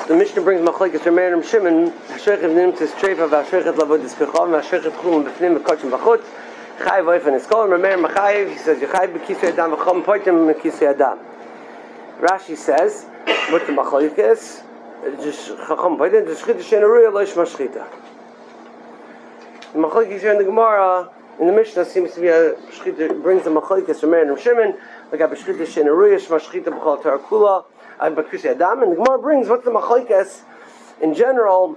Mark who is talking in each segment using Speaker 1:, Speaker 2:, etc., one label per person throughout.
Speaker 1: the Mishnah brings Machlekes Rameir and Shimon. Hashrechet nimtzis treifa v'hashrechet lavod dispichov v'hashrechet chulum b'fnim v'kochim v'chutz. Chayiv oifen eskol. Rameir Machayiv. He says Yechayiv b'kisui adam v'chom poitim b'kisui adam. Rashi says, what's the Machlekes? Just chacham poitim. The shchita she'en aruya lo yishma shchita. The Machlekes here in the Gemara in the Mishnah seems to be a shchita brings the Machlekes Rameir and Shimon. Like a shchita she'en aruya yishma shchita b'chol Torah kula. And the Gemara brings what's the machlekes in general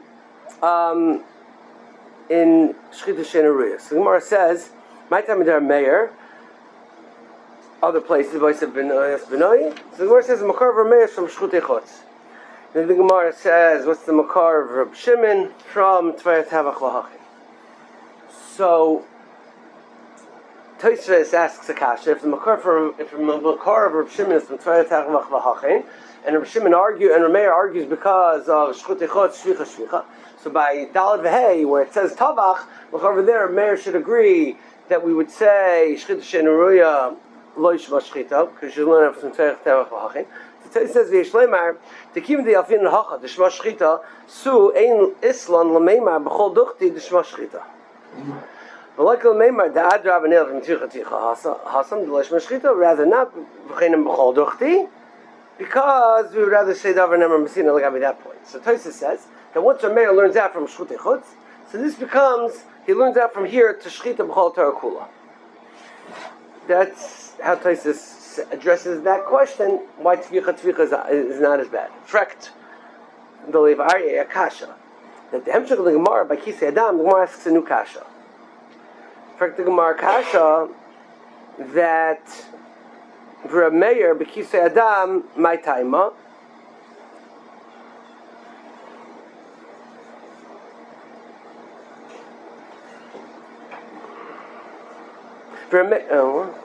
Speaker 1: in shchita she'en aruya. So the Gemara says, "My time there Meir." Other places, voice of Benoi. So the Gemara says, "Makar of Meir from shchutei chutz." Then the Gemara says, "What's the makar of Reb Shimon from Tvaret Havach Lahachin?" So Tosfos asks a kasha if the makar of Reb Shimon is from Tvaret Havach Lahachin. And Reb Shimon and Meir argues because of shchutei chutz shvicha. So by Daled V'Hei, where it says Tavach, look over there, Meir should agree that we would say shchita she'en aruya lo yishma shchita because you learn from Tzarech Tavach V'Hachin. So it says V'Yishleimar Tekim the Alfin Hacha the Shma Shchita Su Ein Islan L'Meimar B'Chol Duchti the Shma Shchita. But like L'Meimar the Adra B'Nei from Ticha Hasam the Shma Shchita rather not B'Chenim B'Chol Duchti. Because we would rather say Davar Nemer Messina like at that point. So Tosfos says that once Meir learns out from Shchutei Chutz, so this becomes he learns out from here to Shchita B'Chol Torah Kula. That's how Tosfos addresses that question. Why Tvicha is not as bad. Frekt the Levarye Akasha that the Hemshech of the Gemara by Kisei Adam the Gemara asks a new kasha. Frekt the Gemara kasha that. For a Meir, B'kisei Adam, my taima. For a Meir,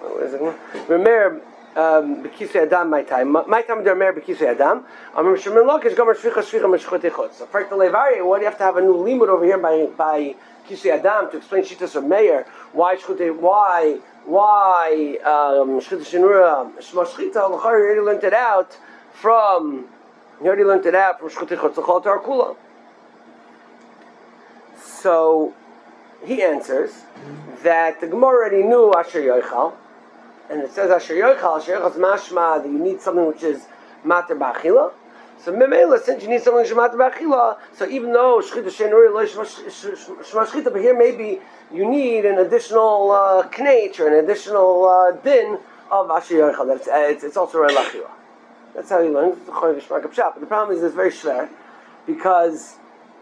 Speaker 1: B'kisei Adam, my taima. My taima, der Meir, B'kisei Adam. Amr Shimon Lakish, Gomer Shvicha Meshchutei Chutz. So, for the Levari, what do you have to have a new limud over here by Kisei Adam to explain Shitas of Meir? Why Shchutei? Why Shchita she'en aruya Shma Shchita? You already learned it out from Shchutei Chutz L'Chol Torah Kula. So he answers that the Gemara already knew Asher Yochal, and it says Asher Yochal is mashma that you need something which is mater b'achila. So Memela, since you need something which is mater b'achila, so even though Shchita she'en aruya lo Shma Shchita, but here maybe you need an additional knech or an additional din of Asher Yochal. It's also Rei Lachila. That's how he learns. But the problem is it's very shver because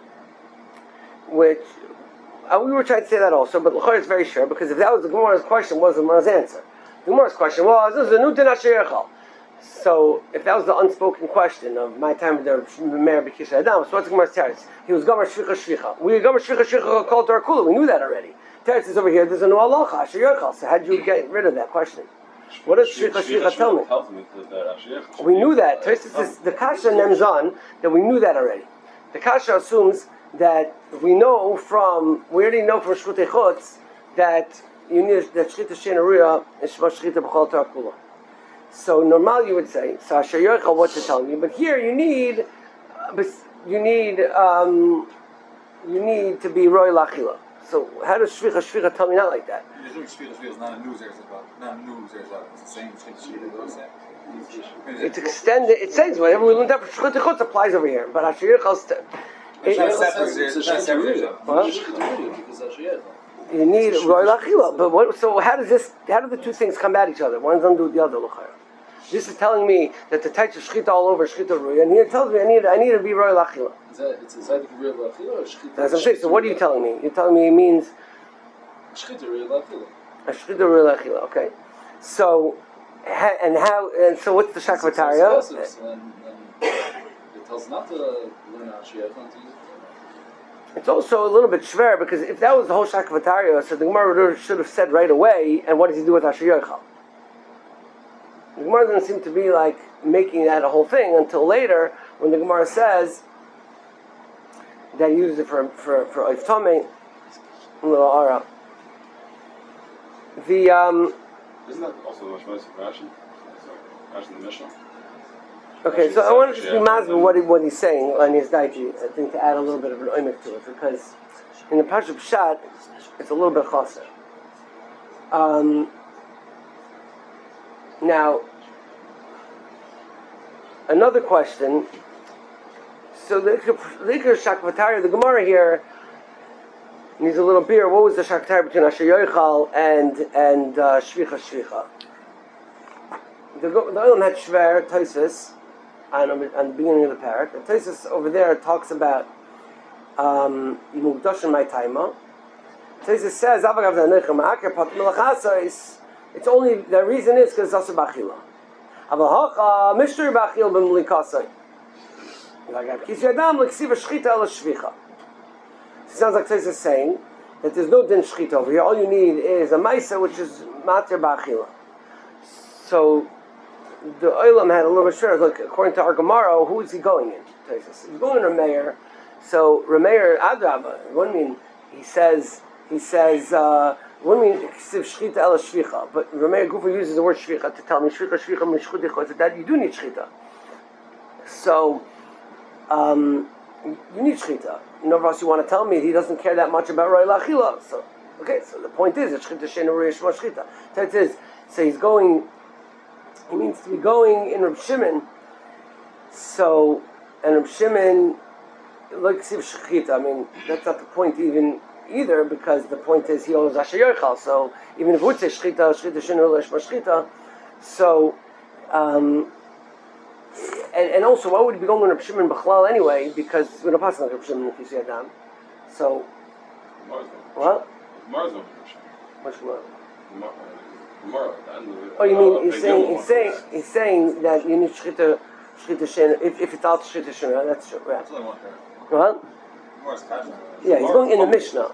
Speaker 1: we were trying to say that also, but L'chor is very shver because if that was the Gemara's question, what was the Gemara's answer? The Gemara's question was, this is a new din Asher Yochal. So, if that was the unspoken question of my time with the Meir B'kisei Adam, so what's the Gemara's teretz? He was Gomer Shvicha. We Gomer Shvicha called Torah Kula. We knew that already. Teretz is over here. There's a new halacha Asher Yochal. So how did you get rid of that question? What does Shvicha tell me? We knew that. Teretz is the kasha nemzan that we knew that already. The kasha assumes that we already know from Shchutei Chutz that you need that Shchita she'en aruya is Shma Shchita B'Chol Torah Kula. So normally you would say, so Asher Yochal, what you're telling me, but here you need to be Roi Lachila. So how does Shvicha tell me not like that?
Speaker 2: Shvicha is not a new zerzah. It's the same Shvicha.
Speaker 1: It's extended. It says whatever we learned out for Shchutei Chutz applies over here, but Asher Yochal's
Speaker 2: it's not separate.
Speaker 1: You need Roi Lachila, but what? So how do the two things come at each other? One's undo the other. This is telling me that the types of shchita all over shchita ruya, and here it tells me I need to be Roi Lachila.
Speaker 2: It's a side of Roi Lachila or shchita?
Speaker 1: That's what I'm saying. So what are you telling me? You're telling me it means
Speaker 2: shchita Roi Lachila.
Speaker 1: A shchita Roi Lachila. Okay. So so what's the shakvataria?
Speaker 2: It tells not to learn Asher Yochal to use it.
Speaker 1: It's also a little bit shver because if that was the whole shakvataria, so the Gemara should have said right away. And what does he do with Asher Yochal? The Gemara doesn't seem to be like making that a whole thing until later when the Gemara says that he uses it for Oif Tomei, little Ara.
Speaker 3: Isn't that also the Mashmos of Rashi? Rashi in the Mishnah?
Speaker 1: Okay, so I want to just be mazbeh what he's saying on his daiji. I think to add a little bit of an oimik to it, because in the Parsha Pshat, it's a little bit chaser. Now, another question. So the Ikar Shakvatari, the Gemara here needs a little beer. What was the Shakvatari between Asher Yoichal and Shvicha? The Olam had Shver, Tosfos, on the beginning of the parak. The Tosfos over there talks about Mugdashim My Taima. Tosfos says, it's only, the reason is because it's Asur B'Achila. Avahacha, Mishter B'Achil B'Mlikasai. It sounds like Tosfos is saying that there's no din shchita over here. All you need is a maisa, which is mater b'achila. So the Olam had a little bit sure. Look, according to our Gemara, who is he going in? Tosfos. He's going in Rameir. So Rameir Adraba. What do you mean? He says. What do you mean? Shchita el shvicha. But Rameir Gufa uses the word shvicha to tell me shvicha mishchudicha. That you do need shchita. So. You need shchita. Nobody else you want to tell me he doesn't care that much about Roy Lachila. So, okay, so the point is, it's shchita shein urish ma shchita. That is, so he means to be going in Reb Shimon. So, and Reb Shimon, like siv shchita, I mean, that's not the point either, because the point is he owes Asher Yoichal. So, even if we would say shchita shein urish ma shchita, so, and also, why would he be going to Reb Shimon B'chlal anyway? Because we're not passing like Reb Shimon if you see Adam. So, what? What's Gemara? Oh, you mean he's saying that you need shchita shein if it's out shchita shein. That's true. Right. What? Yeah, he's going in the Mishnah.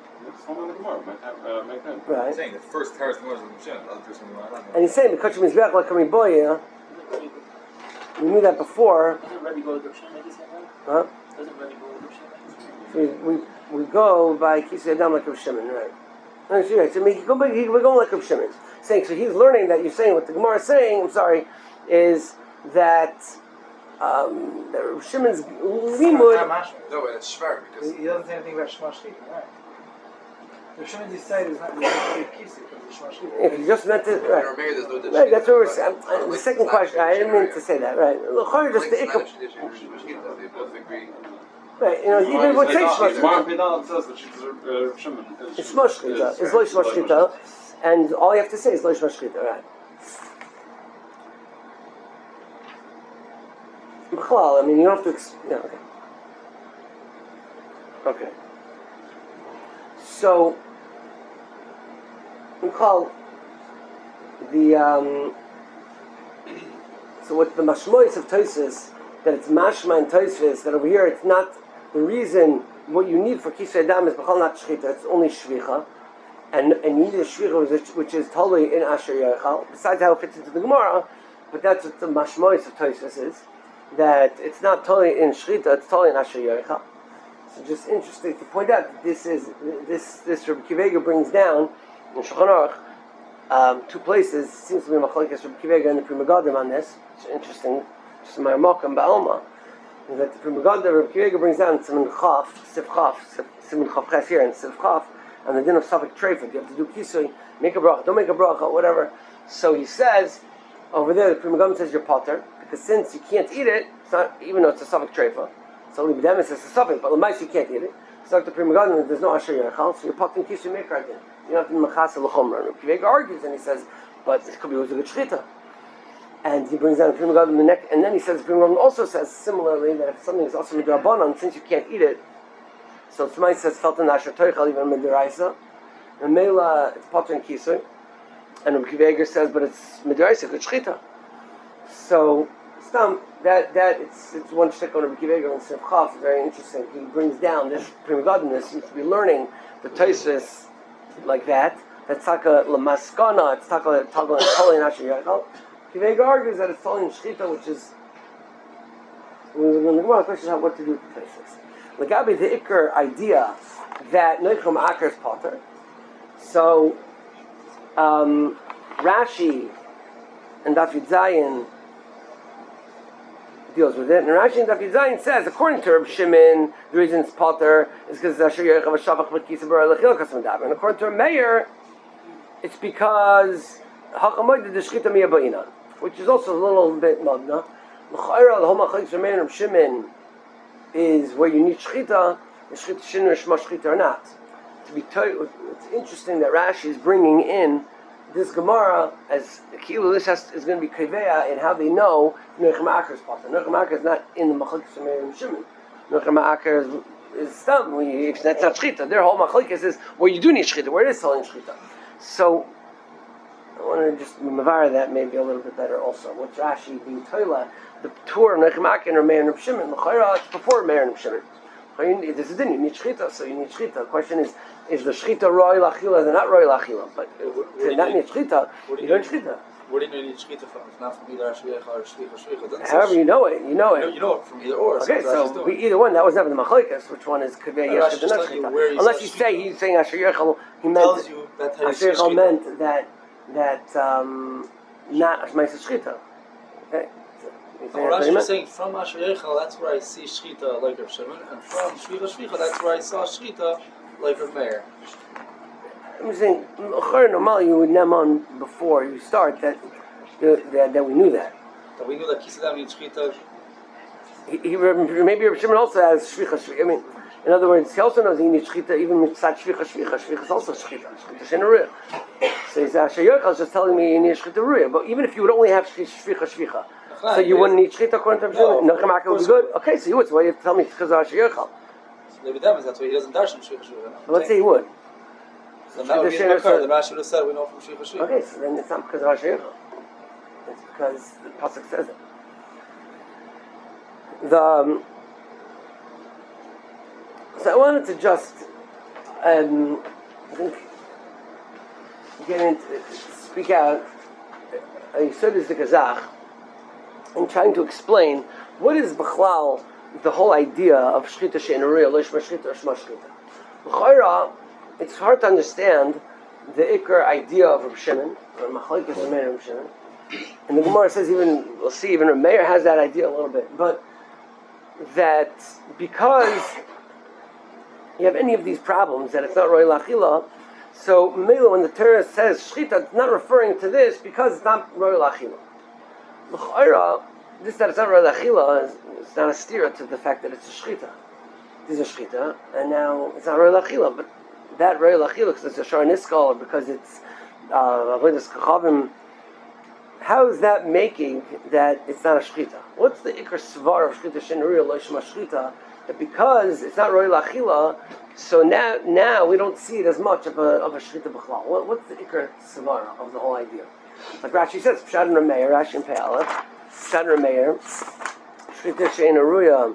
Speaker 1: Right.
Speaker 2: Saying the first terrace was Reb Shimon, the other person was
Speaker 1: And he's saying because Mizbeach like Kami Boya. We knew that before.
Speaker 3: Doesn't Rebbe go to Reb Shimon?
Speaker 1: Huh?
Speaker 3: Doesn't Rebbe go to Reb Shimon?
Speaker 1: We go by Kisei Adam like Reb Shimon, right? No, so we're going like Reb Shimon. Saying, so he's learning that you're saying, what the Gemara is saying, is that Reb Shimon's limud.
Speaker 2: No, it's Shver, because
Speaker 4: he doesn't say anything about Shema Shchita, right? Reb Shimon decided it's not the Kisei because of Shema Shchita.
Speaker 1: If you just meant it, right? Right, that's what we're saying. The second question, I didn't mean to say that, right? Just the ikka. Right, even with say Shema Shchita. It's Shema Shchita. It's Lo Shema Shchita. And all you have to say is Lo Shema Shchita, right? B'chlal, I mean, you don't have to... okay. Okay. So... we call so what the mashmois of Tosfos, that it's mashma and Tosfos, that over here it's not the reason. What you need for kisei adam is b'chal not shchita, it's only shvicha, and you need a shvicha which is totally in Asher Yoichal. Besides how it fits into the Gemara, but that's what the mashmois of Tosfos is, that it's not totally in shchita, it's totally in Asher Yoichal. So just interesting to point out that this Rabbi Akiva Eiger brings down in Shulchan Aruch, two places. Seems to be Machlokes Rabbi Akiva Eiger and the Pri Megadim on this. It's interesting. Just in my Makam Ba'alma, that the Pri Megadim Rabbi Akiva Eiger brings down Siman Chaf Ches here, and Siv Chaf, and the din of Safek Treifet. You have to do kisui, make a bracha, don't make a bracha, whatever. So he says over there, the Pri Megadim says you're potter, because since you can't eat it, it's not, even though it's a Safek Treifet. So Libidemis is a Safek, but Lamais you can't eat it. So the Pri Megadim, there's no Asher Yoichal, so you're potting kisui mikra again. You don't have to mechasa l'chomra. Rabbi Akiva Eiger argues and he says, but it could be also a good shchita. And he brings down the Pri Megadim in the neck, and then he says, the Pri Megadim also says similarly that if something is also midrabanan, since you can't eat it, so Tzmai says felt an asher toichal even midiraisa, and Mela it's potter and kisui, and Rabbi Akiva Eiger says, but it's midiraisa, good shchita. So Stam that it's one shtick on Rabbi Akiva Eiger and Siv Chaf is very interesting. He brings down this Pri Megadim. This seems to be learning the Tosfos like that. That's taka lamaskana. It's taka totally in Asher Yoichal. Akiva Eiger argues that it's totally in shchita, which is when the Gemara question what to do with the Tosfos. Lagabi the ikar idea that noichum akar is potter. So Rashi and Daf Yud Zayin deals with it. And Rashi in Daf Yud Zayin says, according to Reb Shimon, the reason it's potter is because Asher Yoichav Shavach B'Kisa B'Rei L'Chil Kasam Daber. And according to Reb Meir, it's because Hakamoid the Shchita Miya Ba'inan, which is also a little bit Mabna. L'Chayra, the whole Machlokes Reb Meir and Reb Shimon is where you need Shchita, the Shchita Shinu Shma Shchita or not. To be told, it's interesting that Rashi is bringing in this Gemara as Kilu. This is going to be Kaveya in how they know Nechem Akar is potter. Nechem Akar is not in the Machlokes Reb Meir and Shimon. Nechem Akar is stam. That's not Shchita. Their whole Machlokes is where you do need Shchita, where it is telling Shchita. So I want to just mavar that maybe a little bit better also. What's Rashi being toila? The tour of Nechem Akar and Reb Meir and Reb Shimon. The Chayra it's before Reb Meir and Reb Shimon. This is din. You need Shchita, so you need Shchita. The question is the Shchita Roy Lachila? They're not Roy Lachila, but to not need Shchita, you don't Shchita.
Speaker 3: Where do you need Shchita from? If not from either Ashriach or Shlicha.
Speaker 1: However, you know it. You know it.
Speaker 3: You know it from either or.
Speaker 1: Okay, so either one. That was never the machlokes. Which one is kaveh yeshchita and not shchita? Unless you say he's saying Asher Yechal. He meant Asher Yechal meant that not Ashmaisa shchita. Okay.
Speaker 3: Rashi is saying from Asher Yechal, that's where I see shchita like Reb Shimon, and from Shlicha, that's where I saw shchita like Reb Meir.
Speaker 1: I'm saying, normally you would name on before you start that we knew that.
Speaker 3: That we knew that Kisadam needs shchita.
Speaker 1: Maybe Reb Shimon also has shvicha. I mean, in other words, he also knows he needs shchita even mitzat shvicha. Shvicha is also shchita. Shchita shenaruya. So he's Asher Yochal is just telling me you need shchita ruya. But even if you would only have shvicha, so you wouldn't need shchita according to Reb Shimon. No, Nechem Akar would be good. Okay, so you would. So why you have to tell me it's because of Asher Yochal?
Speaker 3: Maybe that means that's why he doesn't darshan shvicha.
Speaker 1: Let's say he would.
Speaker 3: So now we the Rashi would have said we know from shvicha.
Speaker 1: Okay, so then it's not because of Asher Yochal. It's because the pasuk says it. So I wanted to just speak out. I said this to Kazakh and trying to explain what is B'chlal the whole idea of Shchita She'enaruya, Lishma Shchita or Shma Shchita. L'chayra, it's hard to understand the Iker idea of Reb Shimon, or Machlokes Reb Meir and Reb Shimon. And the Gemara says we'll see even Reb Meir has that idea a little bit, but that because you have any of these problems, that it's not Roy Lachila, so Mela, when the Torah says Shchita, it's not referring to this because it's not Roy Lachila. L'chayra, this that it's not Roy Lachila, it's not a steer to the fact that it's a Shchita. This is a Shchita, and now it's not Roy Lachila, but that Roy Lachila, because it's a Shar Niskal, or because it's Avodas Kachavim, how is that making that it's not a shchita? What's the ikar svar of shchita shenaruya lo shma shchita? That because it's not roy lachila, so now we don't see it as much of a shchita b'chlal. What's the ikar svar of the whole idea? Like Rashi says, Pshat and Rameir, Rashi and Pe'aleph, Pshat and Rameir, shchita shenaruya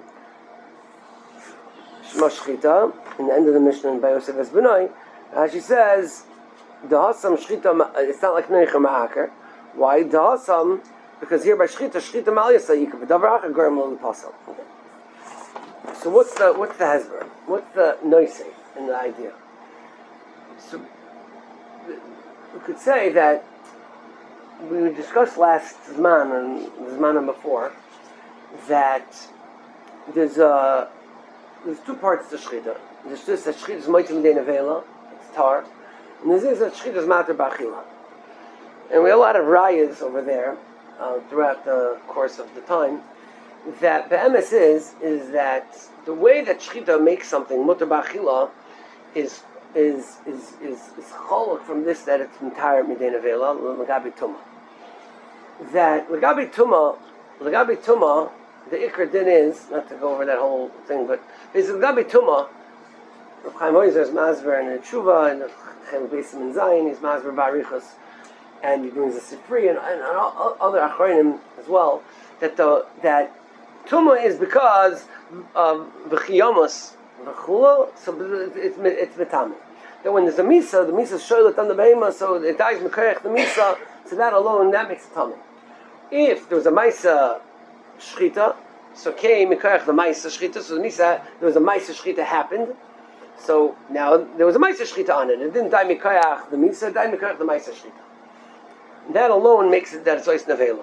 Speaker 1: shma shchita. In the end of the Mishnah in Bayosef Esbenoi, Rashi says, dahasam shchita. It's not like Nechem Akar. Why dahasam? Because here by shchita mal yasayik, but davar achar gorim lo l'pasal. So what's the hezber? What's the noisei in the idea? So we could say that we discussed last zman and the zman before that there's two parts to shchita. There's this that shchita is moitzim dei nevela, it's tar, and there's this that shchita is mater b'achila. And we have a lot of rayas over there throughout the course of the time. That be'emes is that the way that shchita makes something mutar b'achila is cholok from this that it's entire midei nevela l'gabi tuma. That l'gabi tuma, the ikar din is not to go over that whole thing, but basically l'gabi tuma. Rav Chaim Oizer is masber and Tshuva and Chem Beisim and Zayin is masber ba'arichos. And he brings a Sifri and other Achronim as well, that Tumah is because of V'chiyamos V'chula, so it's V'tamim. That when there's a Misa, the Misa is Shoylet on the Behema, so it dies Mekoyach the Misa, so that alone, that makes it Tamim. If there was a Maisa Shchita, so Kei Mekoyach the Maisa Shchita, so the Misa, there was a Maisa Shchita happened, so now there was a Maisa Shchita on it. It didn't die Mekoyach the Misa, it died Mekoyach the Maisa Shchita. That alone makes it that it's ois nevela.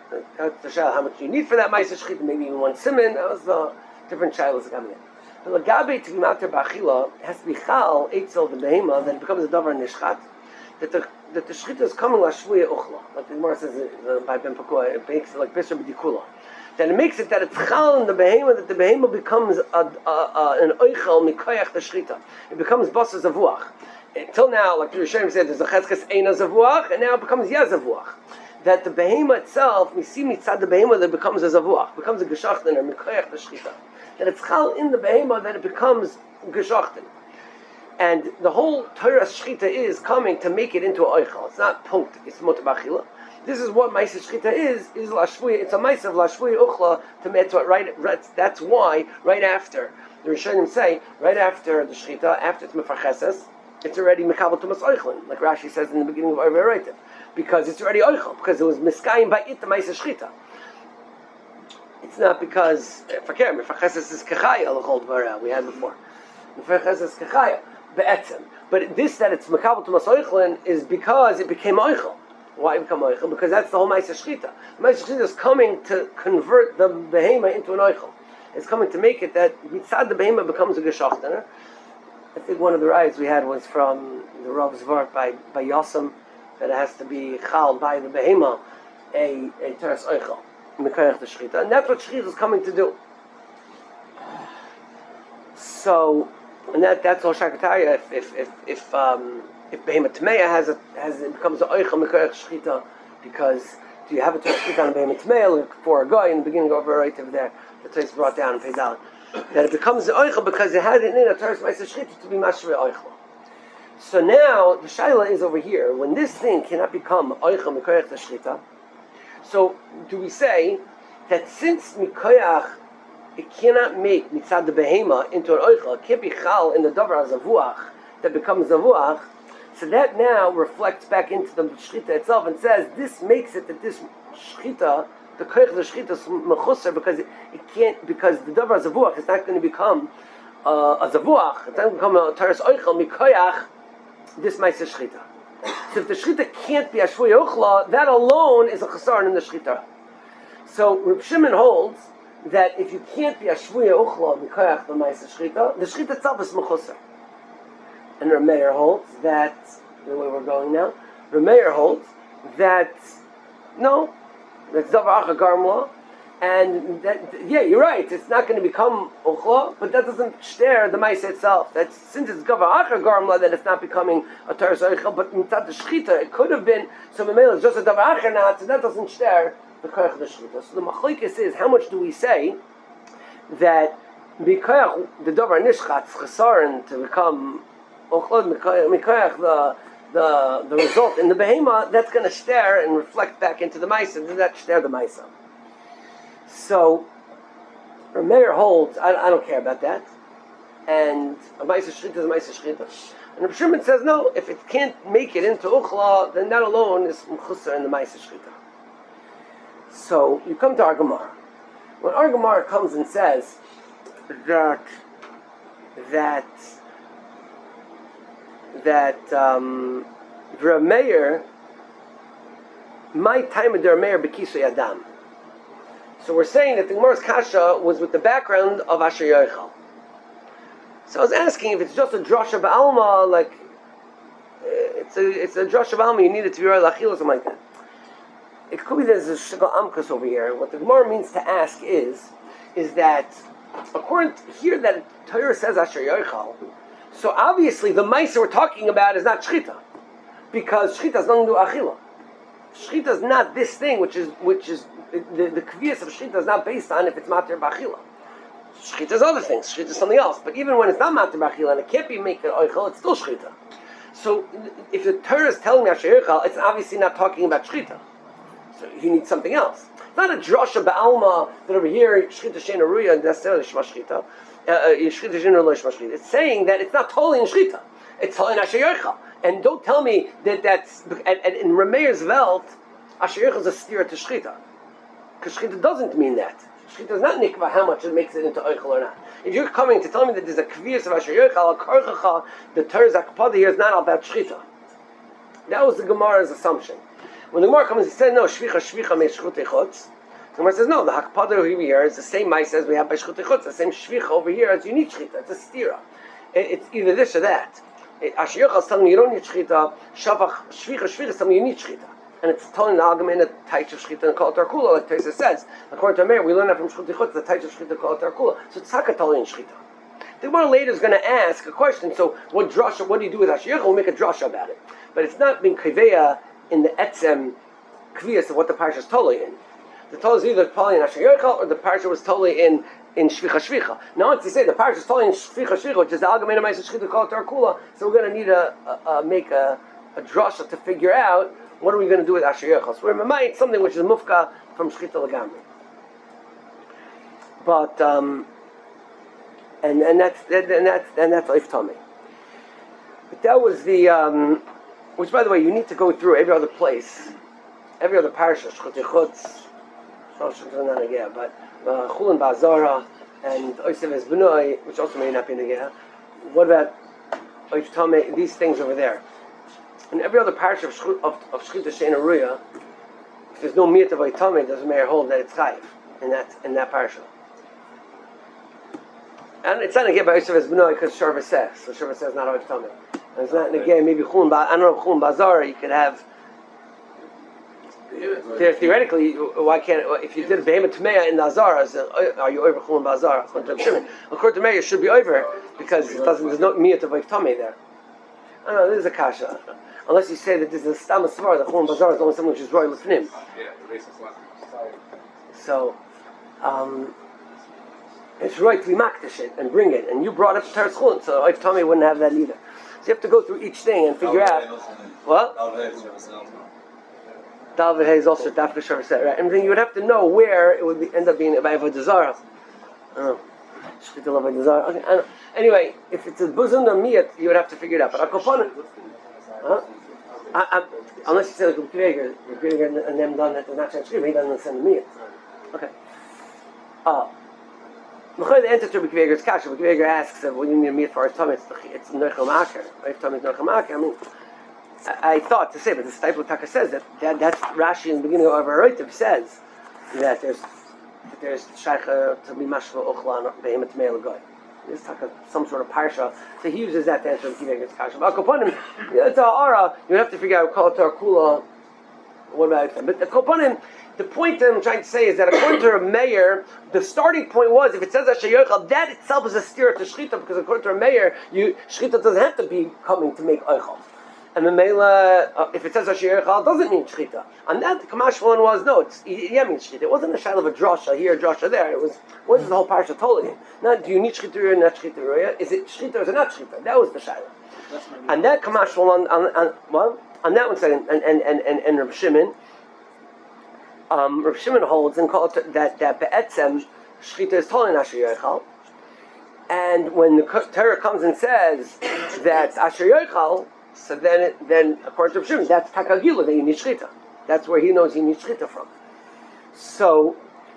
Speaker 1: That's the shayla. How much do you need for that ma'aser shchita? Maybe even one siman. That was the different shaylas coming in. But lagabe to be mater b'achila has to be chal eitzel the behema that it becomes a davar nishchat. That the shchita is coming lashvuya uchla, like the Gemara says by Ben Pakua, it makes it like bisher b'dikula. Then it makes it that it's chal in the behema, that the behema becomes an oichel mikoyach the shchita. It becomes basar zavuach. Until now, like the Rishonim said, there's a cheskes eina zavuach, and now it becomes yazavuach. That the behema itself, we see mitzad the behema that becomes a zavuach, becomes a geshachten or mikoyach the shchita. That it's chal in the behema that it becomes geshachten. And the whole Torah shchita is coming to make it into a oichel. It's not punkt, it's moter b'achila. This is what ma'aser shchita is lashvuya. It's a ma'aser of lashvuya uchla to metzvah. Right, that's why right after the Rishonim say, right after the shchita, after it's mefarcheses, it's already mekabel tumas oichlin, like Rashi says in the beginning of Orvei Reitiv, because it's already oichel, because it was miskayim by it the ma'aser shchita. It's not because fakir mefarcheses is kechaya l'chol dvara we had before. Mefarcheses is kechaya be'etzem, but this that it's mekabel tumas oichlin is because it became oichel. Why it become oichel? Because that's the whole ma'aser shchita. The ma'aser shchita is coming to convert the behema into an oichel. It's coming to make it that mitzad the behema becomes a geshachter. I think one of the rides we had was from the Rav's Vart by Yosem, that it has to be chal by the behema, a teres oichel, mikoyach the shchita, and that's what shchita is coming to do. So, and that's all shakataya. If behema tmeya it becomes an oichel mikoyach shchita, because do you have a teres shchita on behema tmeya like for a guy in the beginning of a right over there? The teres brought down in Peidal. That it becomes an oichel because it had it in a teres ma'aser shchita to be mashvei oichel. So now the shaila is over here. When this thing cannot become oichel mikoyach the shchita, so do we say that since mikoyach it cannot make mitzad the behema into an oichel, it can't be chal in the davar zavuach that becomes zavuach. So that now reflects back into the shchita itself and says this makes it that this shchita, the koyach the shchita is mechusar because it can't, because the davar zavuach is not going to become a zavuach. It's not going to become a teres oichel mikoyach this ma'aser shchita. So if the shchita can't be a shvuya uchla, that alone is a chesaron in the shchita. So Reb Shimon holds that if you can't be a shvuya uchla mikoyach the ma'aser shchita, the shchita itself is mechusar. And Reb Meir holds that, the way we're going now, Reb Meir holds that no, that's davar acha garmla, and that, yeah, you're right, it's not going to become uchla, but that doesn't share the ma'aser itself. That's, since it's davar acha garmla, that it's not becoming a teres oichel, but mitzad the shchita, it could have been, so Mamela is just a davar acha now, so that doesn't share the koyach of the shchita. So the machlokes is, how much do we say that b'koyach, the davar nishchatz, chesaron, to become uchla, mikoyach, the result in the behema, that's going to stare and reflect back into the ma'aser. Does that stare the ma'aser? So, Reb Meir holds, I don't care about that, and a ma'aser shchita is a ma'aser shchita. And Reb Shimon says, no, if it can't make it into uchla, then that alone is mechusar in the ma'aser shchita. So, you come to our Gemara. When our Gemara comes and says that Reb Meir, my time of Reb Meir b'kisui adam. So we're saying that the Gemara's kasha was with the background of Asher Yoichal. So I was asking if it's just a drasha ba'alma, like it's a drasha ba'alma, you need it to be right lachil or something like that. It could be there's a shigal amkus over here. What the Gemara means to ask is that according to here that Torah says Asher Yoichal, so obviously the ma'aser we're talking about is not shchita, because shchita has nothing to do with achila. Shchita is not this thing, which is the kviyas of shchita is not based on if it's mater b'achila. Shchita is other things. Shchita is something else. But even when it's not mater b'achila and it can't be making oichel, it's still shchita. So if the Torah is telling me asher yoichal, it's obviously not talking about shchita. So you need something else. It's not a drasha ba'alma that over here shchita sheina ruya and necessarily shma shchita. Shchita sheina lo shma shchita. It's saying that it's not totally in shchita. It's totally in asher yoichal. And don't tell me that's and in Reb Meir's Welt, asher yoichal is a steer to shchita. Because shchita doesn't mean that. Shchita is not nikva how much it makes it into oichel or not. If you're coming to tell me that there's a kviyas of asher yoichal, a karchacha, the Torah's akpada here is not about shchita. That was the Gemara's assumption. When the Gemara comes and says, no, shvicha me shchutei chutz, the Gemara says, no, the hakpada over here is the same mice as we have by shchutei chutz, the same shvicha over here as you need shchita. It's a stira. It's either this or that. Asher Yochel is telling me you don't need shchita, shvicha is telling me you need shchita. And it's telling the argument that taich of shchita and kol tarkula, like Taisa says. According to Meir, we learn that from shchutei chutz, the taich of shchita and kol tarkula. So it's hakatali in shchita. The Gemara later is going to ask a question. So, what do you do with Asher Yochel? We'll make a drasha about it. But it's not being kaveya in the etzem kviyas of what the parsha is totally in. The Torah is either totally in Asher Yochel or the parsha was totally in shvicha. Now, once you say the parsha is totally in shvicha, which is the algamena ma'aseh shchita kol tarkula, so we're going to need to make a drasha to figure out what are we going to do with Asher Yochel. So we're mamayit something which is mufka from shchita legamri. But and that's Oif Tomei. But that was the which, by the way, you need to go through every other place, every other parsha, Shchutei Chutz, but Chulin Ba'azara and Oisev Ezbenoi, which also may not be Negea. What about Oif Tomei? These things over there. In every other parsha of Shchita Shein Aruya, if there's no miyat of Oif Tomei, doesn't matter hold that it's chayiv in that parsha. And it's not Negei by Oisev Ezbenoi because Sharva says. So Sharva says not Oif Tomei. And it's not Negei, maybe Chulin I don't know, Chulin Ba'azara, you could have. Theoretically, why can't if you did Behemoth Tmeya in the Azara, are you over Chulin Ba'azara? According to Meir, it should be over because there's no miyat of Oif Tomei there. I don't know, this is a kasha. Unless you say that this is a stam of svar, the Chulin Ba'azara is only something which is royal lefnim. So, it's right to be makdash it and bring it, and you brought up the Teres Chulin, so Oif Tomei wouldn't have that either. So you have to go through each thing and figure out what. David Hay is also Dafka Sharva set, right? And then you would have to know where it would end up being by Avodah Zarah. I don't know. Okay, I don't know. Anyway, if it's a buzun or miyat, you would have to figure it out. But Akoponim, unless you say like Gregor and them done that, they're not transcribed, he doesn't send the miyat. Okay. The answer to Gregor's kasha, Gregor asks, "What do you need a miyat for our tummy? It's nechel maker. If tummy is nechel maker, I mean." I thought to say, but the Stipler Taka says that's Rashi in the beginning of our Roitiv says that there's Shaycha to be mashva ochlan behemoth me'el goy. There's some sort of parsha, so he uses that to answer the Kiveg's kasha. But Koponim, it's a ara. You have to figure out kol tarkula. What about it? But the Koponim, the point that I'm trying to say is that according to a mayor, the starting point was if it says Asher Yochel, that itself is a steer to shchita because according to a mayor, shchita doesn't have to be coming to make oichel. And the Mela, if it says Asher Yochel, doesn't mean shchita. And that the Kamash one was no, it means shchita. It wasn't a shadow of a drasha here, drasha there. It was what is the whole parsha totally? Not do you need shchita or not shchita? Is it shchita or is it not shchita? That was the shadow. And that Kamash one on that one second, and Rav Shimon, Rav Shimon holds and calls that be'etzem shchita is totally Asher Yochel. And when the Torah comes and says that Asher Yochel, so then according to Rav Shimon, that's takagila that you need shchita. That's where he knows you need shchita from. So,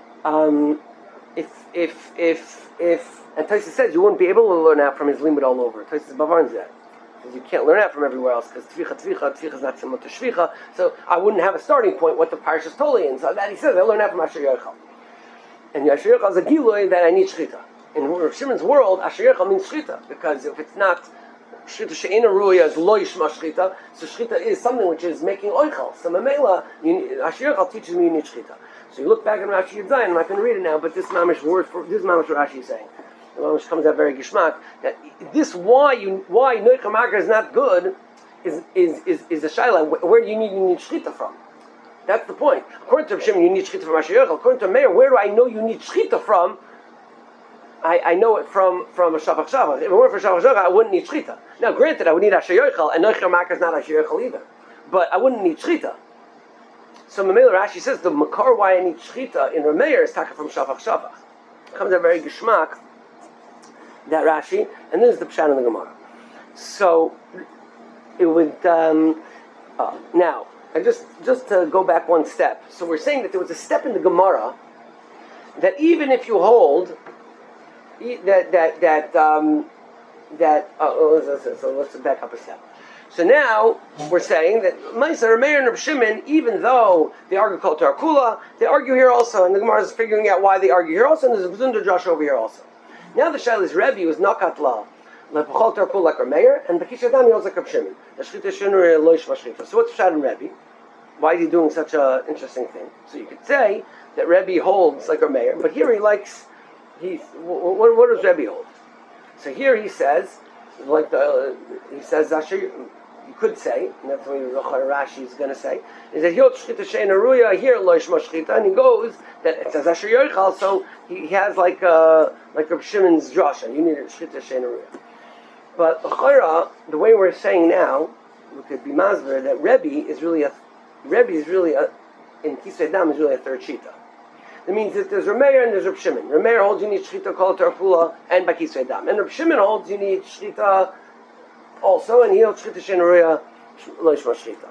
Speaker 1: if and Tosfos says you wouldn't be able to learn out from his limud all over. Tosfos Bavarn's that because you can't learn out from everywhere else because tvicha is not similar to shvicha. So I wouldn't have a starting point what the parsha is totally in. So that he says I learn out from Asher Yochel, and Asher Yochel is a gilui that I need shchita. In Rav Shimon's world, Asher Yochel means shchita because if it's not shchita she'ena ruya is lo yishma shchita. So shchita is something which is making oichel. So mamela, Asher Yochel teaches me you need shchita. So you look back at Rashi Yudzayin, I'm not going to read it now, but this mamish word for this mamish Rashi is saying. The mamish comes out very gishmak that this why noicha maker is not good is the shaila. Where do you need shchita from? That's the point. According to Rav Shimon, you need shchita from Asher Yochel. According to Meir, where do I know you need shchita from? I know it from a Shavach Shavach. If it weren't for Shavach Shavach, I wouldn't need Shchita. Now, granted, I would need Asher Yochel, and Noicher Makar is not Asher Yochel either. But I wouldn't need Shchita. So Mamela Rashi says the Makar why I need Shchita in Rameir is taka from Shavach Shavach. It comes out very geshmak, that Rashi, and this is the Pshat in the Gemara. So, it would, now, just to go back one step. So we're saying that there was a step in the Gemara that even if you hold so let's back up a step. So now we're saying that Ma'aser Meir and Reb Shimon, even though they argue Kol Tar Kula, they argue here also, and the Gemara is figuring out why they argue here also, and there's a B'zunda Josh over here also. Now the Shail is Rebbe was Nakat La, Kol Tar Kula like Reb Meir, and B'Kish Adam he holds like Reb Shimon. The Shchita Shinur Loish Mashchita. So what's Pshat in Rebbe? Why is he doing such an interesting thing? So you could say that Rebbe holds like Reb Meir, but here what does Rebbe hold? So here he says, you could say, and that's what Rashi is going to say, is that Yot Shchita Shein Aruya, here Loish Mashchita, and he goes that it says Asher Yoichal, so he has like Reb Shimon's drasha. You need a Shchita Shein Aruya. But the way we're saying now, we could be masber that Rebbe is really in Kisei Dam is really a third shita. That means that there's Reb Meir and there's Reb Shimon. Reb Meir holds you need Shchita Kol Tar Kula and Bakisei Dam, and Reb Shimon holds you need Shchita also, and he holds Shchita Shein Aruya Loish Mashchita.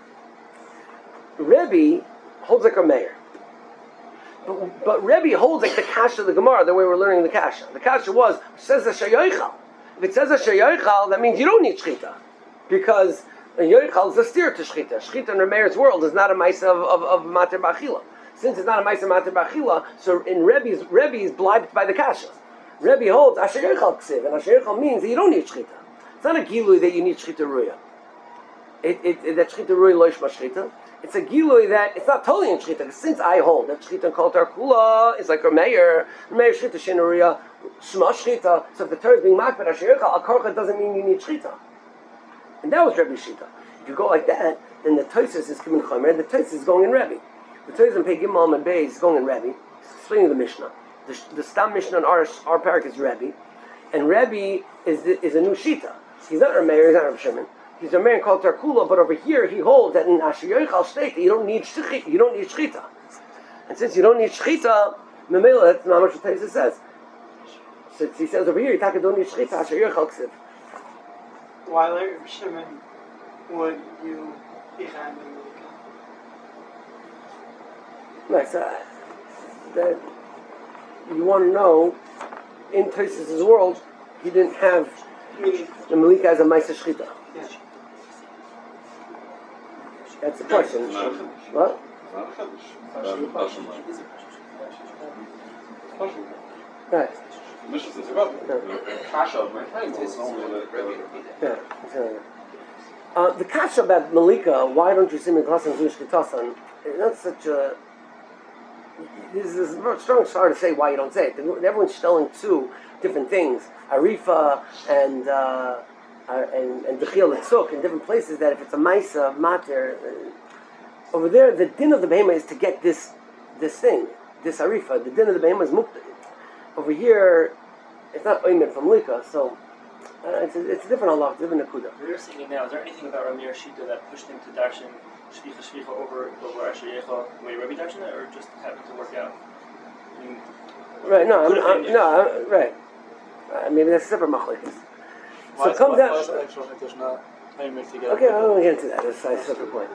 Speaker 1: Rebbe holds like a Meir. But Rebbe holds like the Kasha of the Gemara, the way we're learning the Kasha. The Kasha was, says Asher Yoichal. If it says Asher Yoichal, that means you don't need Shchita. Because Yoichal is a steer to Shchita. Shchita in Reb Meir's world is not a Maisa of Mater B'Achila. Since it's not a Maisa Mater B'Achila, so in Rebbe is blibed by the Kasha. Rebbe holds Asher Yoichal Ksiv, and Asher Yoichal means that you don't need Shchita. It's not a Gilui that you need Shchita Ruya. That Shchita Ruya Loish Mashchita. It's a Gilui that it's not totally in Shchita. Since I hold that Shchita and Kol Tar Kula is like Reb Meir Shchita Shein Aruya Shma Shchita. So if the Torah is being makbid Asher Yoichal, Al Korcha doesn't mean you need Shchita. And that was Rebbe's Shita. If you go like that, then the Tosfos is Kimin Chomer, and the Tosfos is going in Rebbe. The Tosfos in Pei Gimel and Beis is going in Rebbe. It's explaining the Mishnah. The Stam Mishnah on our parak is Rebbe, and Rebbe is a new Shita. He's not Reb Meir, he's not Reb Shimon. He's a man called Tar Kula, but over here he holds that in Asher Yoichal state that you don't need Shchita. And since you don't need Shchita, Memela, that's not much what Tosfos says. So he says over here, you don't need Shchita, Asher Yoichal Ksiv.
Speaker 5: Why, like Reb Shimon, would you be kind of
Speaker 1: Nice. That you want to know, in Tosfos' world, he didn't have the Malika as a Maisa Shchita.
Speaker 5: Yeah.
Speaker 1: That's the question. What? Right. The kasha about Malika, why don't you see Miklas and Zush Kitasan? That's such a. This is a strong start to say why you don't say it. Everyone's telling two different things, Arifa and Dechil Etzuk in different places. That if it's a Maisa Mater, over there the din of the behema is to get this thing, this Arifa. The din of the behema is Mukta. Over here, it's not Oymed from Lika, so it's a different Allah, it's a different Nakuda.
Speaker 6: We were thinking now, is there anything about Ramir Shita that pushed him to darshan Shvicha over Asher Yoichal the way Rebbe darshan it, or just happened to work out? I mean,
Speaker 1: right, right. Maybe that's a separate machlekes. So it comes out. Okay, I don't want to get into that. That's a separate point.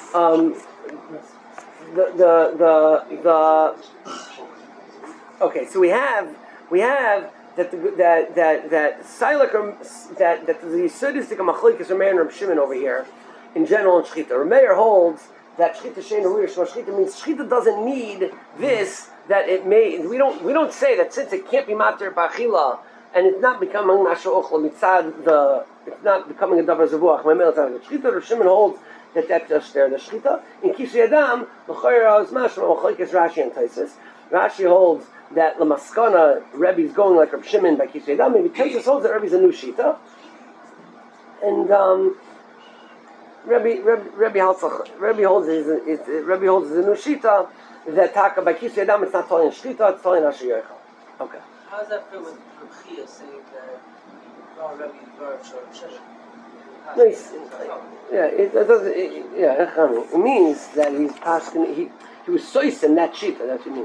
Speaker 1: Okay, so we have that the Yisodistic machlekes Reb Meir and Reb Shimon over here in general in Shchita. Reb Meir holds that Shchita Shein Aruya Shma Shchita means Shchita doesn't need this, that it may. We don't say that since it can't be Mater B'Achila and it's not becoming Masha Ochla Mitzad it's not becoming a Davar Zavuach. My mail is not Shchita. Reb Shimon holds that's just there. The Shchita in Kisei Adam L'Chayra is Mashma Machlekes Rashi and Tosfos. Rashi holds that Lamaskana Rebbe's going like Reb Shimon by Kisei Adam. Maybe Tosfos holds that Rebbe's a new Shita, and Rebbe holds is a new Shita that Taka by Kisei Adam. It's not telling Shchita, it's telling Asher Yoichal. Okay.
Speaker 7: How does that fit with Reb Chia saying that Rebbe is very Shimon?
Speaker 1: No, it doesn't. It means that he's passing. He was sois in that shita. That's what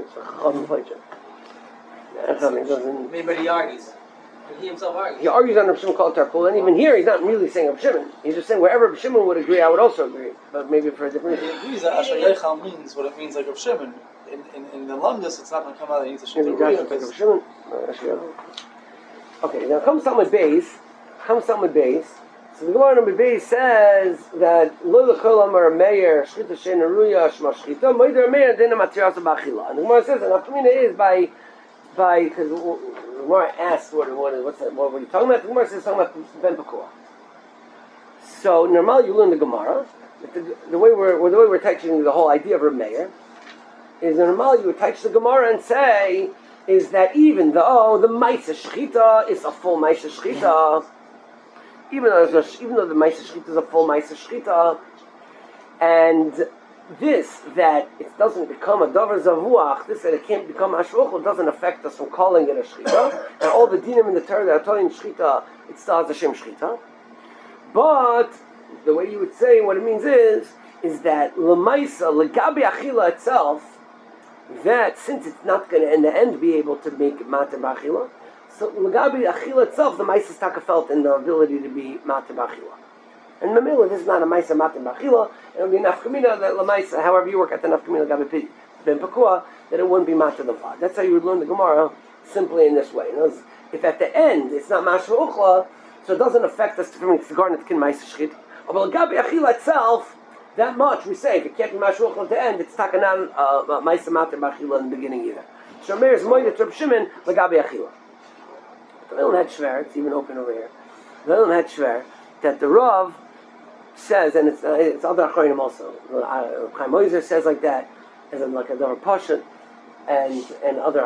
Speaker 1: it means.
Speaker 7: Maybe but he argues. He himself argues.
Speaker 1: He argues on Reb Shimon Kol Tar Kula, and even here he's not really saying Reb Shimon. He's just saying wherever Reb Shimon would agree, I would also agree, but maybe for a different reason.
Speaker 3: He agrees that Asher Yoichal means what it means like Reb Shimon. In the Lumdus, it's not going to come out that he needs a Shita Ruya.
Speaker 1: Reb Shimon. Okay, now comes Talmud Beis. So the Gemara number B says that Lo L'Kol Amar Meir Shchita She'ena Ruya Shma Shchita Moider Meir Dina Matriasa B'Achila. And the Gemara says that Nafkamina is by because the Gemara asked what are you talking about? The Gemara says talking about Ben Pekua. So normally you learn the Gemara. The way we're teaching the whole idea of Reb Meir is normally you would teach the Gemara and say is that even though the Maisa Shchita is a full Maisa Shchita, even though the Maisa Shchita is a full Maisa Shchita, and this that it doesn't become a Davar Zavuach, this that it can't become Hashruchel doesn't affect us from calling it a Shchita, and all the dinim in the Torah that are telling Shchita, it still has Hashem Shchita. But the way you would say what it means is that L'maisa, L'gabi Achila itself, that since it's not going to in the end be able to make it Mater B'Achila, so L'gabi Achila itself, the Maisa Staka felt in the ability to be Mater B'Achila. And Mamela, this is not a Maisa Mater B'Achila, it would be an Nafkamina that L'maisa, however you work at the Nafkamina Gabi Ben Pekua, that it wouldn't be Mater the Vlad. That's how you would learn the Gemara, simply in this way. If at the end it's not Mashra Uchla, so it doesn't affect us from Garnet Kin Maisa Shchit. But L'gabi Achila itself, that much we say, if it can't be Mashruch at the end, it's Takanan Maisa Mater B'Achila in the beginning either. Shomer is Moida Treb Shimon L'gabi Achila. The Villain had Shver, it's even open over here. The Villain had Shver that the Rav says, and it's other Achorim also. Chaim Moiser says like that, as in like a Davar Pashat, and other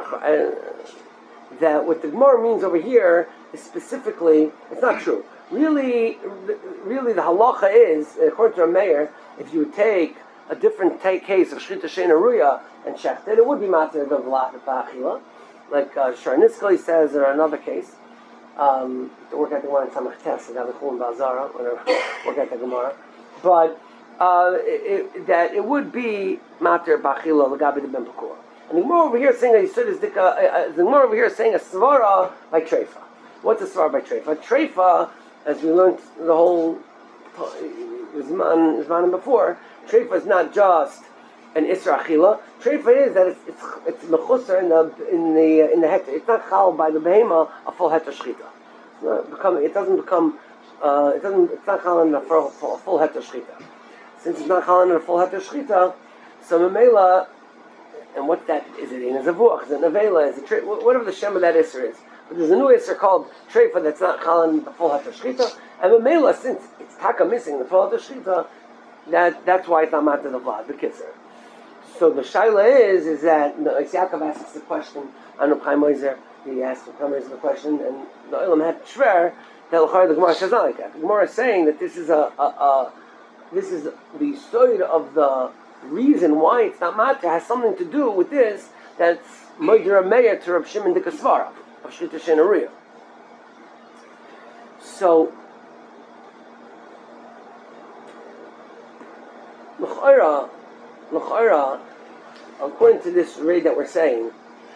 Speaker 1: that what the Gemara means over here is specifically, it's not true. Really, the halacha is, according to a mayor, if you would take a different case of Shchita She'ena Ruya and checked it, it would be Mater of Vlad B'Achila, like Sharnitzkali says, or another case. To work at the one in Samach Tes, down the Chulin Bazara, whatever, work at the Gemara. But that it would be Mater B'Achila L'gabi de Ben Pekua. And the Gemara over here saying the Gemara over here saying a svara by Treifa. What's a svara by Treifa? Treifa, as we learned the whole Zman before, Treifa is not just an Isra Achila. Treifa is that it's mechusar in the heter. It's not chal by the behema a full heter shchita. It's not chal in a full heter shchita. Since it's not chal in a full heter shchita, so memela, and what that is it in a zavuach? Is it nevela? Is it whatever the shem of that Isra is? But there's a new Isser called Treifa that's not Chalan the full Hatter Shchita, and the Mela, since it's Taka missing the full Hatter Shchita, that's why it's not Matter the Vlad, the Kisser. So the Shaila is that Yaakov asks the question, Anu Chaim Moiser, he asked the question, and the Olam had Shver, that the Gemara says not like that. The Gemara is saying that this is this is the story of the reason why it's not Matter has something to do with this, that's Moider Meir to Reb Shimon de Kasvara. Of Shchita She'ena Ruya. So, l'chayra, according to this raid that we're saying,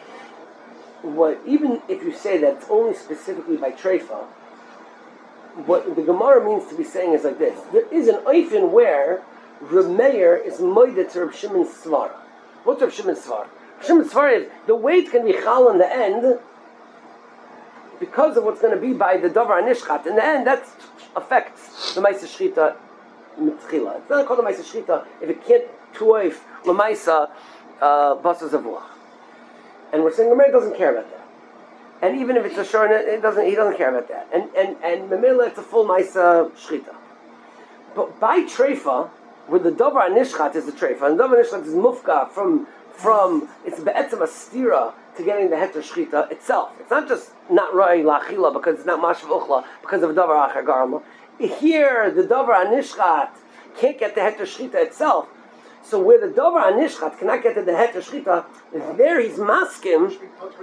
Speaker 1: even if you say that it's only specifically by Treifa, what the Gemara means to be saying is like this: there is an oifin where Reb Meir is moided to Reb Shimon's svara. What's Reb Shimon's svara? Reb Shimon's svara is the weight can be chal in the end. Because of what's going to be by the Davar Anishchat, in the end, that affects the Maisa Shchita Mitchila. It's not called the Maisa Shchita if it can't tuoif the Maisa Basa Zavuach. And we're saying the Meir doesn't care about that. And even if it's a Shorna, he doesn't care about that. And Memela, it's a full Maisa Shchita. But by Treifa, where the Davar Anishchat is the Treifa, and the Davar Anishchat is Mufka from it's Be'etzem a stira to getting the heter shchita itself. It's not just not roi lachila because it's not mashav uchla because of davar acher garma. Here the davar anishchat can't get the heter shchita itself. So where the davar anishchat cannot get to the heter shchita, there he's maskim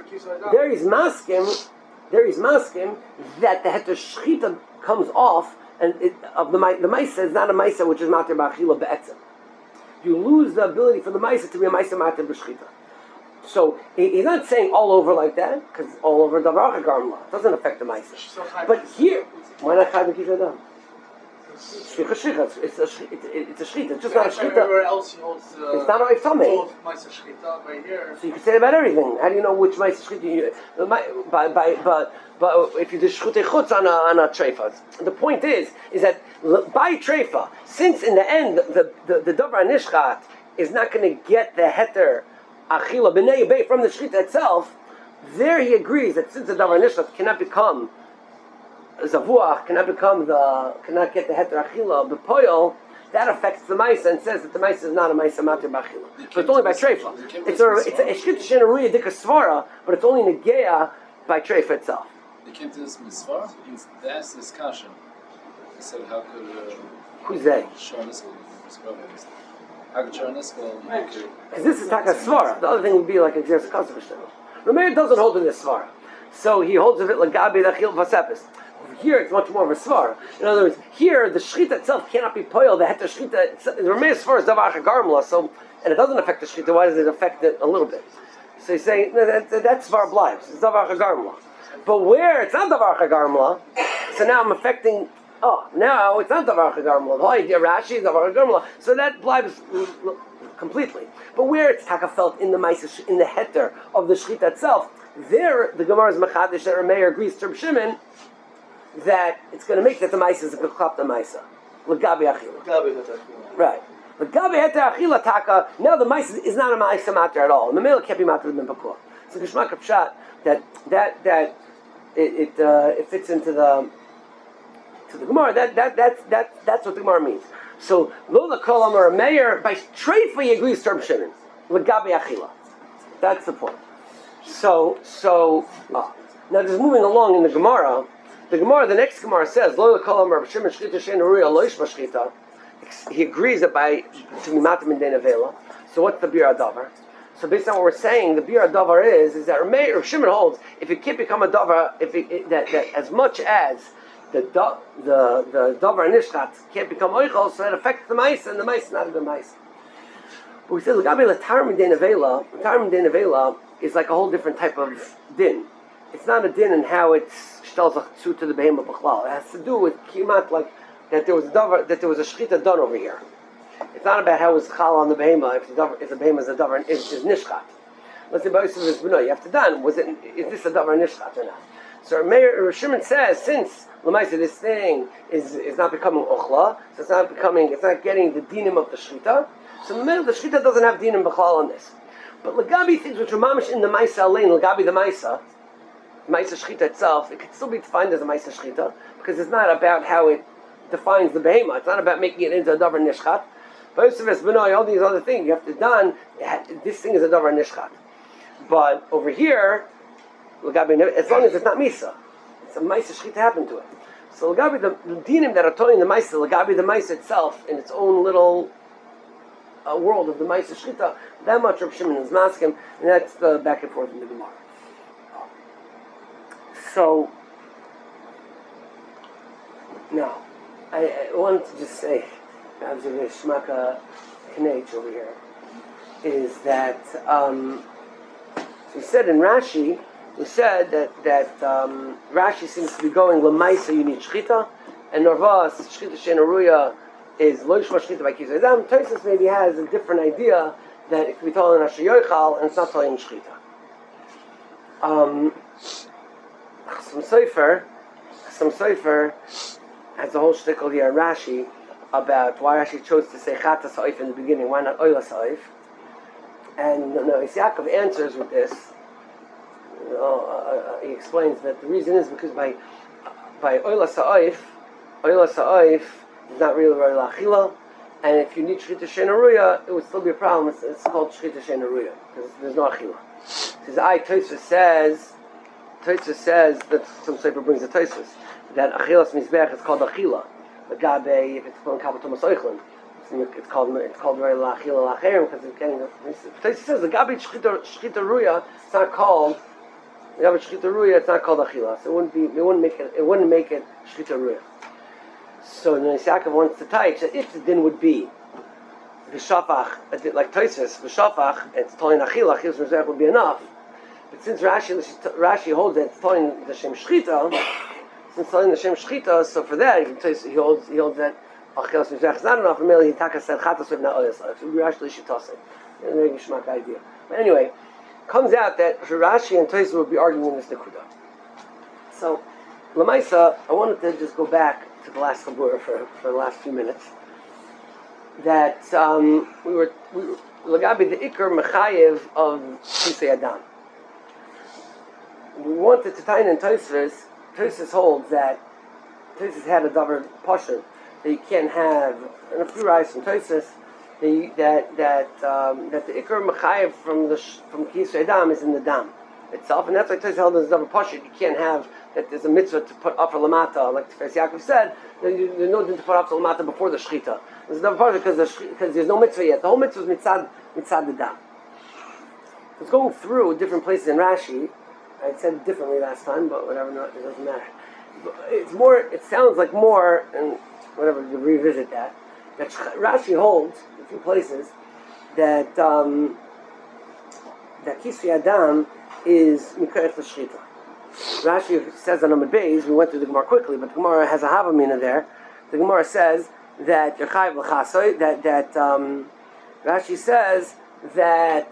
Speaker 1: that the heter shchita comes off, and the maisa is not a maisa which is mater ba'achila be'etzem. You lose the ability for the maisa to be a maisa mater b'shchita. So he's not saying all over like that, because all over davar garmla doesn't affect the maisa. But here, why not chai b'kisha adam? Shvicha shvicha. It's a shchita. It's just not a shchita.
Speaker 3: Everywhere else he holds.
Speaker 1: It's not a tamei.
Speaker 3: Both Ma'aser Shchita right here.
Speaker 1: So you can say about everything. How do you know which Ma'aser Shchita you... But if you do Shchutei Chutz on a treifa, the point is that by treifa, since in the end the Davar Nishchat is not going to get the heter Achila B'nei Bei from the Shchita itself, there he agrees that since the Davar Nishchat cannot become Zavuach, cannot get the heter Achila B'poyol, that affects the Maisa and says that the Maisa is not a Maisa Mater B'Achila. So it's only by treifa. It's a Shchita She'ena Ruya Dika Svara, but it's only Negeya by treifa itself.
Speaker 8: They came to this mitzvah, they asked this question. They said, how could
Speaker 1: Who's they?
Speaker 8: Sharon Iskal, how could Sharon Iskal make it?
Speaker 1: Because this is Taka Svara. The other thing would be like a Xeris Kasavishtem. Rameir doesn't hold in this Svara. So he holds of it like Gabi Lachil Vasepis. Over here it's much more of a Svara. In other words, here the Shchita itself cannot be poil. The Heter Shchita, the Rameir's Svara is Davar Chagarmla, so, and it doesn't affect the Shchita. Why does it affect it a little bit? So he's saying, no, that Svara blives. It's Davar Chagarmla. But where it's not Davar Chagarmla, so now I'm affecting. Oh, now it's not Davar Chagarmla. Why? Rashi is Davar Chagarmla. So that blives completely. But where it's takafelt in the Maisa, in the heter of the Shchita itself, there the Gemara is Machadish that Rameir agrees to Reb Shimon that it's going to make that the Maisa is a Klapta Maisa. L'gabi Achila. Right. L'gabi heter Achila taka. Now the Maisa is not a Maisa matter at all. And the Mela can't be matter than Pakua. So Geshmak Pshat that it fits into the Gemara. That's what the Gemara means. So Lola Kolam or Meir by treifa he agrees to Reb Shimon L'gabi Achila. That's the point. So now just moving along in the Gemara. The next Gemara says Lola Kolam or Reb Shimon Shchita She'ena Ruya Lo Yishma Shchita. He agrees that by to be matam in Dena Vela. So what's the Bir Adavar? So based on what we're saying, the Bir Davar is that Reb Shimon holds if it can't become a Davar, that as much as the Davar Nishchat can't become Oichel, so that affects the Maisa, and the Maisa is not a good Maisa. But we say L'gabi L'tarim Dena Vela is like a whole different type of din. It's not a din in how it's shtelzach to the Behemah B'chlal. It has to do with kimat like that there was a Shchita done over here. It's not about how it's chal on the behema. If the behema is a davar is nishchat. Let's say Ba'usav is b'noi. You have to done. Is this a davar nishchat or not? So Reb Shimon says since l'maisa this thing is not becoming ochla, so it's not getting the dinim of the shchita. So in the middle, the shchita doesn't have dinim b'chlal on this. But L'gabi things which are mamish in the maisa alein, L'gabi the maisa shchita itself, it could still be defined as a maisa shchita because it's not about how it defines the behema. It's not about making it into a davar nishchat. All these other things you have to done. This thing is a davar nishchat, but over here, as long as it's not misa, it's a misa shchita happened to it. So l'gabi the dinim that are taught in the misa, l'gabi the misa itself in its own little world of the misa shchita. That much Reb Shimon is masking, and that's the back and forth in the Gemara. So now I wanted to just say. Shmaka Knech over here is that we said in Rashi that Rashi seems to be going Lamaisa you need Shchita and Norvas Shchita She'ena Ruya is Lo Yishma Shchita by Kisei Adam. Tosfos maybe has a different idea that it can be told in Asher Yochal and it's not told in Shchita. Some Sofer has a whole shtickle here in Rashi about why Rashi chose to say Chatas Ha'if in the beginning, why not Oilas Ha'if? And Yaakov answers with this. He explains that the reason is because by Oilas Ha'if is not really Roy Lachila, and if you need Shchita She'ena Ruya, it would still be a problem. It's called Shchita She'ena Ruya because there's no Achila. Because Tosfos says that some Sefer brings a Tosfos that Achilas Mizbech is called Achila. L'gabe, if it's called Kabbalah Thomas Oichlin, it's called Roy Lachila Lacherim because it's getting. Tosfos says the Gabi Shchita Ruya. It's not called the Gabi Shchita Ruya. It's not called Achila. So it wouldn't make it Shchita Ruya. So Yaakov wants to touch that if the din would be v'shafach, like Tosfos v'shafach, it's telling Achila Mizbech would be enough. But since Rashi holds that it's telling the Shem Shchita. Since telling the Shem Shchita, so for that he holds that Achilas Mizrach is not enough. Really, Hitaka said Chatas with Na'oyas. So we actually should toss it. Very geschmack idea. But anyway, comes out that Rashi and Tosfos will be arguing this Nekuda. So, Lamaisa, I wanted to just go back to the last Chabura for the last few minutes. That we were Lagabi the Iker Mechayev of Kisei Adam. We wanted to tie in Tosfos. Tosfos holds that Tosfos had a davar pasha that you can't have, and a few rights from Tosfos that the Iker Mechayev from Kisei Adam is in the dam itself, and that's why Tosfos held as a davar pasha. You can't have that. There's a mitzvah to put upper lamata, like Tefes Yaakov said. There's no need to put upper lamata before the shechita. There's a davar pasha because there's no mitzvah yet. The whole mitzvah is mitzad the dam. It's going through different places in Rashi. I said it differently last time, but whatever, it doesn't matter. It's more. It sounds like more, and whatever. To revisit that Rashi holds in a few places that that Kisei Adam is Mikaret L'Shchita. Rashi says on Amud Beis. We went through the Gemara quickly, but the Gemara has a Havamina there. The Gemara says that Yechayev L'Chasoy. That Rashi says that.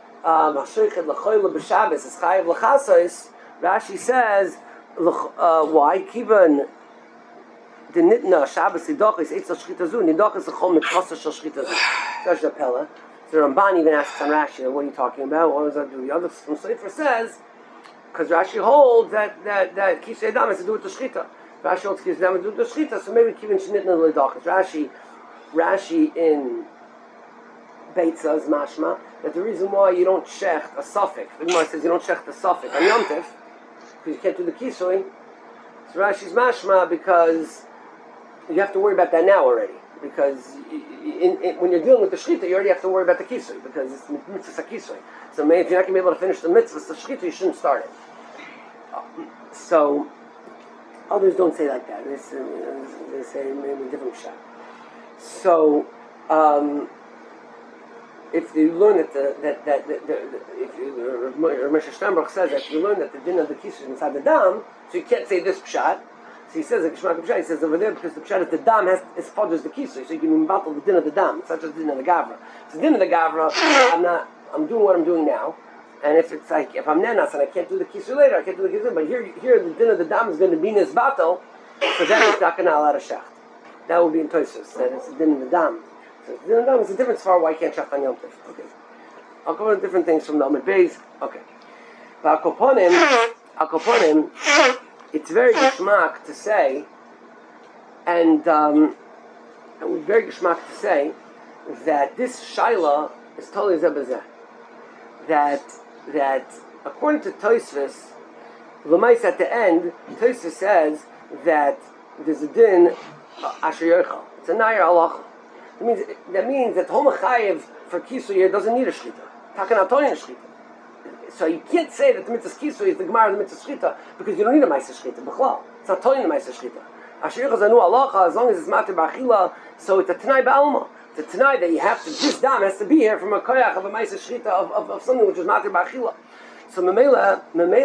Speaker 1: Rashi says, why? Kivan the nitna Shabbos Nidachis Eitz Shchitazu Nidachis L'chol Mitzvah Shchitazu. Such a pella. So Ramban even asks on Rashi, what are you talking about? What does that do? The other from Sefer says, because Rashi holds that Kisei Adam has to do with the Shchita. Rashi holds Kisei Adam has to do with the Shchita. So maybe Kivan Shnitna L'Nidachis. Rashi in Beitza is mashma that the reason why you don't shecht a suffix, the Gemara says you don't shecht a suffix on Yom Tov because you can't do the kisui. So Rashi's mashma because you have to worry about that now already, because when you're dealing with the shchita you already have to worry about the kisui because it's mitzvah kisui. So maybe if you're not going to be able to finish the mitzvah, the shchita, you shouldn't start it. So others don't say like that. They say maybe a different shot. So. If you learn that Moshe Steinbach says that you learn that the din of the kiss is inside the dam, so you can't say this pshat. So he says like Shmuel Pshat, he says over there because the pshat is the dam is fathers the kiss, so you can battle the din of the dam. It's not just the din of the gavra. It's the din of the gavra. I'm doing what I'm doing now, and if it's like if I'm nenas and I can't do the kiss later, I can't do the kiss. But here the din of the dam is going to be in this battle, so then it's not going to allow a shecht. That will be in Tosfos. That it's the din of the dam. It's a different svar why you can't shaft on Yom Tov. Okay. I'll go into different things from the Amud Beis. Okay. But Al Koponim, it's very geschmack to say, and very geschmack to say that this shaila is totally zebazeh. That according to Tosfos, L'mais at the end, Tosfos says that there's a din asher yochal. It's a nayar halacha. That means that Hom Chayev for Kisui doesn't need a Shchita. Takan Atoyin Shchita. So you can't say that the mitzvah Kisui is the Gemara of the mitzvah Shchita because you don't need a Maisa Shchita. B'chlal. It's not Toyin the Maisa Shchita. Asher Yechaz Anu Alacha, as long as it's Mater B'achila, so it's a Tanai Ba'alma. It's a Tanai that you have to, this dam has to be here from a koyach of a Maisa Shchita of something which is Mater B'achila. So Memela,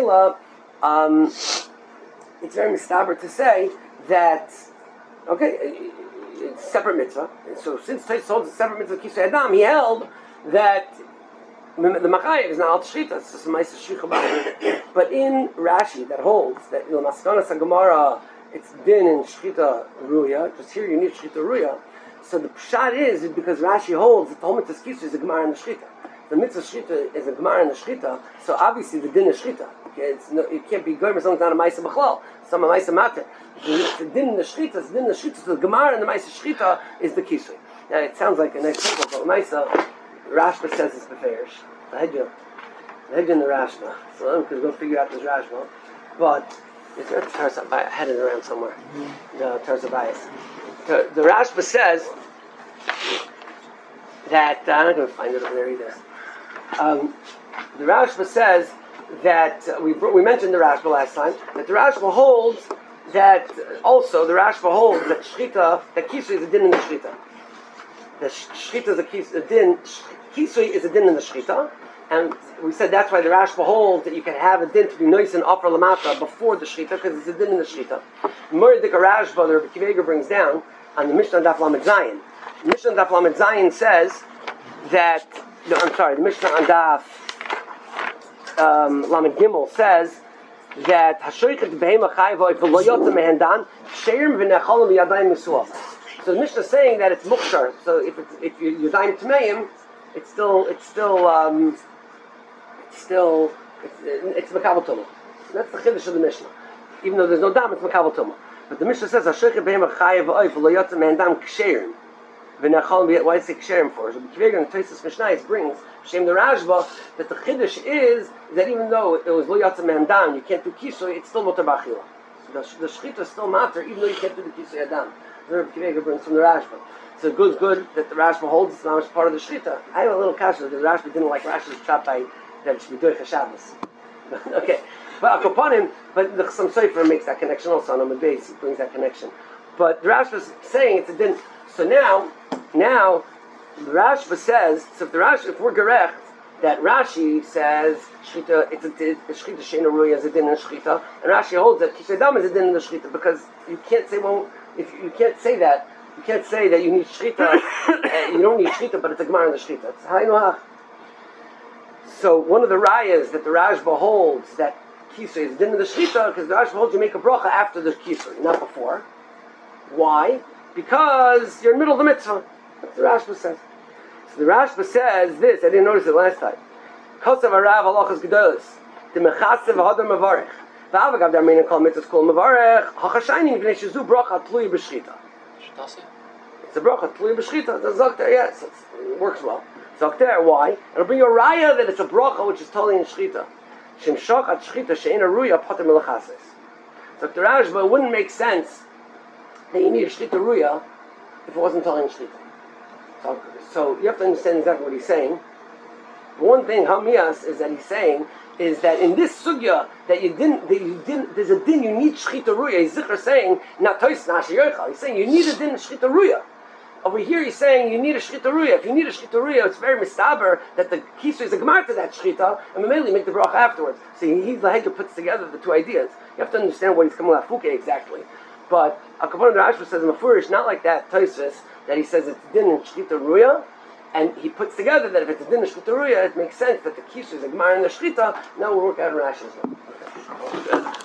Speaker 1: it's very mistaber to say that, okay, it's separate mitzvah. So since Tosfos holds a separate mitzvah Kisei Adam, he held that the Machayev is not al Shchita, it's just a Maisa Shchita. But in Rashi that holds that in Maskanas Gemara it's din in Shchita Ruya, just here you need Shchita Ruya. So the pshat is because Rashi holds that the whole mitzvah Kisei is a Gemara in the Shchita. The mitzvah Shchita is a Gemara in the Shchita, so obviously the din is Shchita. Okay, it can't be good, but something's not a Maisa B'chlal. Some a Maisa Mater. The din in the Shchita, so the Gemara and the Maisa Shchita is the Kisui. Now it sounds like a nice simple, but Maisa, Rashba says it's Beferish. The Hedja in the Rashba. So I'm going to go figure out this Rashba. But it's a Tarsa Bias. I had it around somewhere. The Tarsa Bias. The Rashba says that, I'm not going to find it over there either. The Rashba says that we mentioned the Rashba last time, that the Rashba holds that also the Rashba holds that Shchita, that Kisui is a din in the Shchita. The Shchita is a din, Kisui is a din in the Shchita, and we said that's why the Rashba holds that you can have a din to be nice and upper lamata before the Shchita because it's a din in the Shchita. Murdik Rashba, the Rebbe Kiva Eiger brings down on the Mishnah Daf Lamed Zayin. The Mishnah Daf Lamed Zayin says that, the Mishnah on Daf Lamed Gimel says that Hashoichet Behema Chayvoy V'lo Yotze Mehendan Sheirim V'nechalim V'yadayim Misuah. So the Mishnah is saying that it's mukshar. So if you're Yadayim Tmeim, it's Makabel Tumah. That's the chiddush of the Mishnah. Even though there's no dam, it's Makabel Tumah. But the Mishnah says Hashoichet Behema Chayvoy V'lo Yotze Mehendan Ksherim. Why does it say ksherim for? So the Kivega and Tosis Mishnayis brings Shem the Rashba that the chiddush is that even though it was lo yatsa me'andam, you can't do kisui, it's still mutar b'achila. So the shechita is still matter even though you can't do the kisui adam. The Kivega brings from the Rashba. So good that the Rashba holds it's not part of the shechita. I have a little kasha that the Rashba didn't like Rashi's chop by that it should be doich Shabbos. Okay, but Akopanim, but the Chassam Sofer makes that connection also on the base. He brings that connection. But the Rashba is saying it's a din. So now the Rashba says, if we're correct, that Rashi says shchita, it's a shchita sheina ruya as a din in shchita, and Rashi holds that kisei dam is a din in the shchita because you can't say if you can't say that you need shchita, you don't need shchita, but it's a gemara in the shchita. It's haynuach. So one of the rayas that the Rashba holds that kisei is a din in the shchita because the Rashba holds you make a bracha after the kisei, not before. Why? Because you're in the middle of the mitzvah. That's what the Rashba says. So the Rashba says this, I didn't notice it last time. Kosav harav halachas gedolos. The mechasev hadar mavarech. V'avagav dar meinen kol mitzvahs kol mavarech. Hachashaynim v'nei shezu bracha tluya b'shchita. It's a bracha tluya b'shchita. The Zokter, yes, it works well. Zokter, why? It'll bring you a raya that it's a bracha which is totally in shchita. Shem shochat shchita she'ena ruya poter melachases. Zokter Rashba, it wouldn't make sense that you need a shchita ruya if it wasn't telling shchita. So you have to understand exactly what he's saying. One thing Hamias is that he's saying is that in this sugya that you didn't there's a din you need shchita ruya. He's zikr saying not tois nashi yochal. He's saying you need a din shchita ruya. Over here he's saying you need a shchita ruya. If you need a shchita ruya, it's very mistaber that the kisu is a gemar to that shchita, and mainly make the bracha afterwards. So he's the head puts together the two ideas. You have to understand what he's coming lafuke exactly. But Akavon Rashba says in the Furish, not like that Tosfos, that he says it's din in shchita ruya, and he puts together that if it's a din in shchita ruya, it makes sense that the kisu is a gemar in the shchita. Now we'll work out in Rashi's. Okay.